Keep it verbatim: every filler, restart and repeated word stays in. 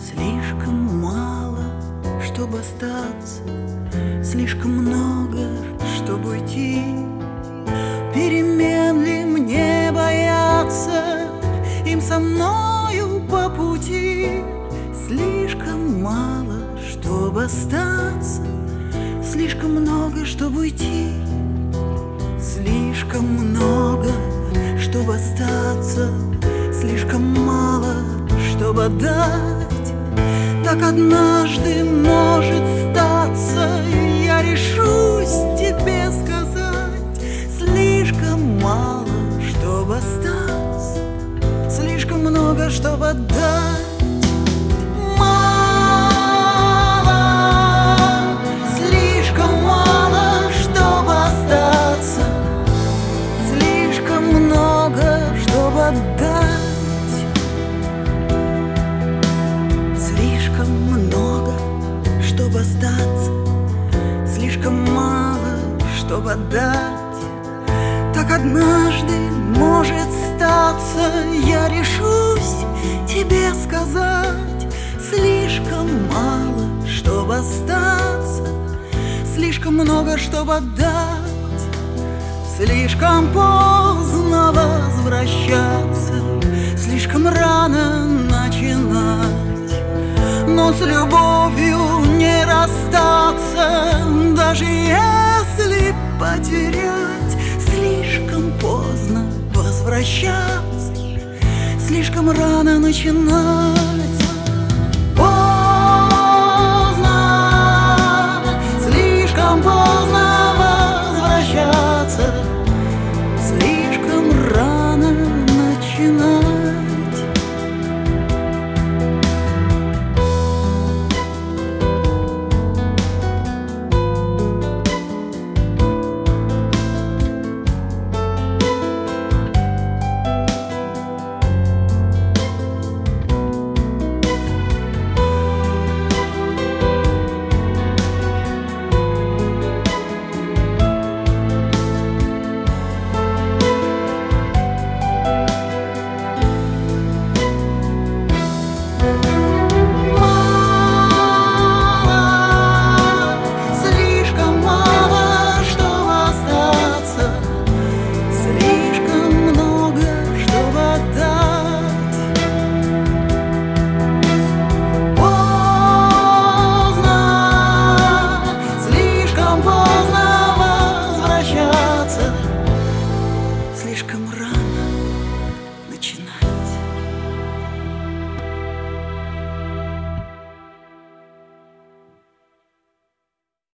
Слишком мало, чтобы остаться, слишком много, чтобы уйти. Перемен ли мне бояться, им со мною по пути? Слишком мало, чтобы остаться, слишком много, чтобы уйти. Слишком много, чтобы остаться, слишком мало, чтобы отдать. Так однажды может статься, я решусь тебе сказать. Слишком мало, чтобы остаться, слишком много, чтобы отдать. Мало, слишком мало, чтобы остаться, слишком много, чтобы отдать. Слишком много, чтобы остаться, слишком мало, чтобы отдать. Так однажды может статься, я решусь тебе сказать. Слишком мало, чтобы остаться, слишком много, чтобы отдать. Слишком поздно возвращаться, слишком рано начинать. Но с любовью не расстаться, даже если потерять. Слишком поздно возвращаться, слишком рано начинать.